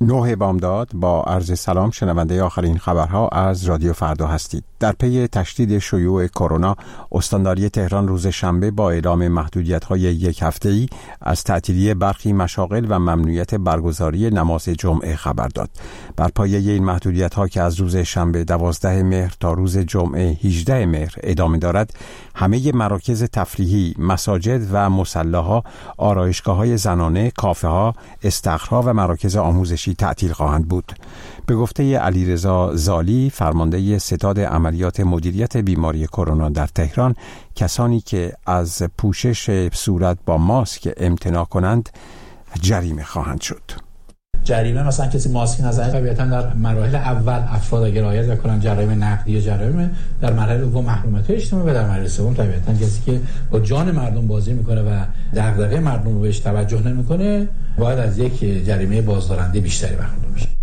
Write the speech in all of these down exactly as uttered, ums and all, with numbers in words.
نه بامداد با عرض سلام، شنونده آخرین خبرها از رادیو فردا هستید. در پی تشدید شیوع کرونا، استانداری تهران روز شنبه با اعلام محدودیت‌های یک هفته‌ای از تعطیلی برخی مشاغل و ممنوعیت برگزاری نماز جمعه خبر داد. بر پایه این محدودیت‌ها که از روز شنبه دوازده مهر تا روز جمعه هجده مهر ادامه دارد، همه مراکز تفریحی، مساجد و مصلاها، آرایشگاه‌های زنانه، کافه‌ها، استخرها و مراکز آموزشی تعطیل خواهند بود. به گفته علیرضا زالی، فرمانده ستاد عملیات مدیریت بیماری کرونا در تهران، کسانی که از پوشش صورت با ماسک امتناع کنند جریمه خواهند شد. جریمه مثلا کسی ماسک نزنه، طبیعتا در مراحل اول افراد اگر رعایت نکنن جریمه نقدی یا جریمه، در مرحله دوم محرومیت اجتماعی و در مرحله سوم طبیعتا کسی که با جان مردم بازی میکنه و دغدغه مردم رو بهش توجه نمیکنه باید از یک جریمه بازدارنده بیشتری محروم بشه.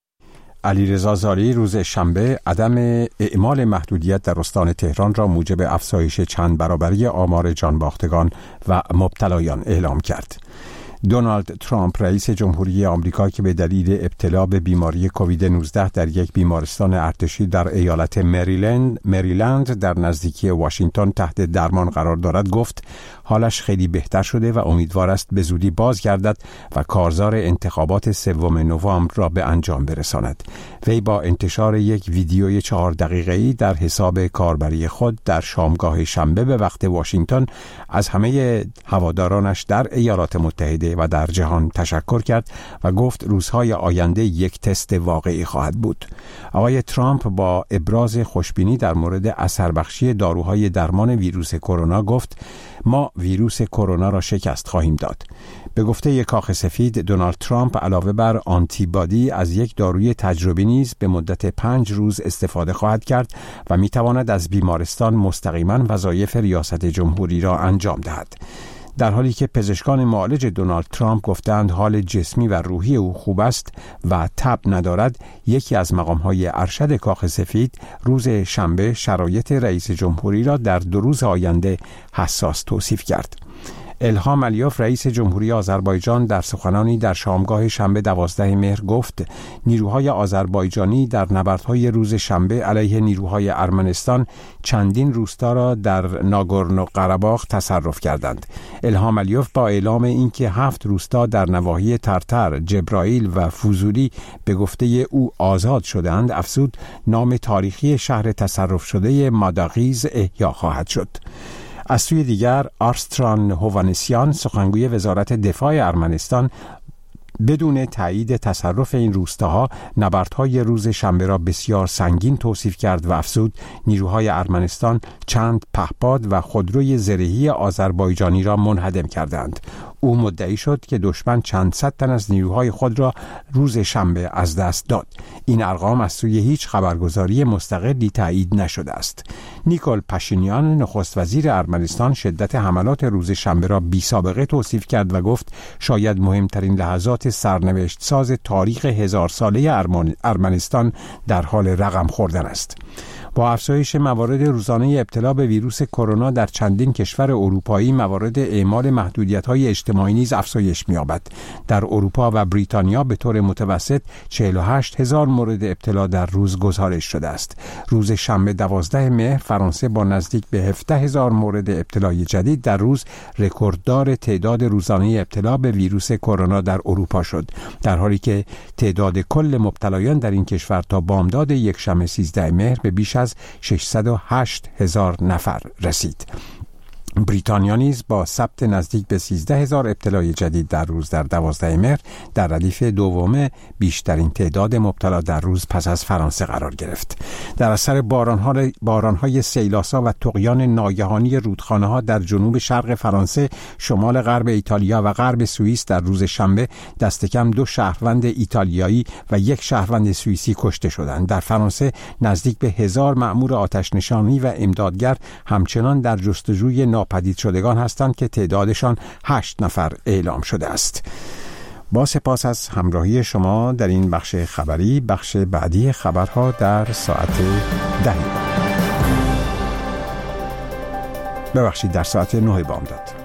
علیرضا زالی روز شنبه عدم اعمال محدودیت در استان تهران را موجب افزایش چند برابری آمار جانباختگان و مبتلایان اعلام کرد. دونالد ترامپ رئیس جمهوری آمریکا که به دلیل ابتلا به بیماری کووید نوزده در یک بیمارستان ارتشی در ایالت مریلند مریلند در نزدیکی واشنگتن تحت درمان قرار دارد، گفت حالش خیلی بهتر شده و امیدوار است به زودی بازگردد و کارزار انتخابات سوم نوامبر را به انجام برساند. وی با انتشار یک ویدیوی چهار دقیقه‌ای در حساب کاربری خود در شامگاه شنبه به وقت واشنگتن از همه هوادارانش در ایالات متحده و در جهان تشکر کرد و گفت روزهای آینده یک تست واقعی خواهد بود. آقای ترامپ با ابراز خوشبینی در مورد اثر بخشی داروهای درمان ویروس کرونا گفت ما ویروس کرونا را شکست خواهیم داد. به گفته کاخ سفید، دونالد ترامپ علاوه بر آنتیبادی از یک داروی تجربی نیز به مدت پنج روز استفاده خواهد کرد و میتواند از بیمارستان مستقیما وظایف ریاست جمهوری را انجام دهد. در حالی که پزشکان معالج دونالد ترامپ گفتند حال جسمی و روحی او خوب است و تب ندارد، یکی از مقام‌های ارشد کاخ سفید روز شنبه شرایط رئیس جمهوری را در دو روز آینده حساس توصیف کرد. الهام علیوف رئیس جمهوری آذربایجان در سخنانی در شامگاه شنبه دوازده مهر گفت نیروهای آذربایجانی در نبردهای روز شنبه علیه نیروهای ارمنستان چندین روستا را در ناگورنو قره‌باخ تصرف کردند. الهام علیوف با اعلام اینکه هفت روستا در نواحی ترتر، جبرائیل و فوزولی به گفته او آزاد شدند، افزود نام تاریخی شهر تصرف شده ماداغیز احیا خواهد شد. از سوی دیگر، آرستران هوانسیان سخنگوی وزارت دفاع ارمنستان بدون تایید تصرف این روستاها نبردهای روز شنبه را بسیار سنگین توصیف کرد و افزود نیروهای ارمنستان چند پهپاد و خودروی زرهی آذربایجانی را منهدم کردند. او مدعی شد که دشمن چند صد تن از نیروهای خود را روز شنبه از دست داد. این ارقام از سوی هیچ خبرگزاری مستقلی تایید نشده است. نیکول پاشینیان نخست وزیر ارمنستان شدت حملات روز شنبه را بی سابقه توصیف کرد و گفت شاید مهمترین لحظات سرنوشت ساز تاریخ هزار ساله ارمنستان در حال رقم خوردن است. با افزایش موارد روزانه ابتلا به ویروس کرونا در چندین کشور اروپایی، موارد اعمال محدودیت‌های اجتماعی نیز افزایش می‌یابد. در اروپا و بریتانیا به طور متوسط چهل و هشت هزار مورد ابتلا در روز گزارش شده است. روز شنبه دوازده مهر فرانسه با نزدیک به هفده هزار مورد ابتلای جدید در روز رکورددار تعداد روزانه ابتلا به ویروس کرونا در اروپا شد، در حالی که تعداد کل مبتلایان در این کشور تا بامداد یکشنبه سیزده مهر به بیش از ششصد و هشت هزار نفر رسید. بریتانیا نیز با ثبت نزدیک به سیزده هزار ابتلای جدید در روز در دوازده مهر در ردیف دوم بیشترین تعداد مبتلا در روز پس از فرانسه قرار گرفت. در اثر باران‌ها باران‌های سیلاسا و طغیان ناگهانی رودخانه‌ها در جنوب شرق فرانسه، شمال غرب ایتالیا و غرب سوئیس در روز شنبه دست کم دو شهروند ایتالیایی و یک شهروند سوئیسی کشته شدند. در فرانسه نزدیک به هزار مأمور آتش‌نشانی و امدادگر همچنان در جستجوی ناپدید شدگان هستند که تعدادشان هشت نفر اعلام شده است. با سپاس از همراهی شما در این بخش خبری. بخش بعدی خبرها در ساعت ده ببخشید در ساعت نه بامداد.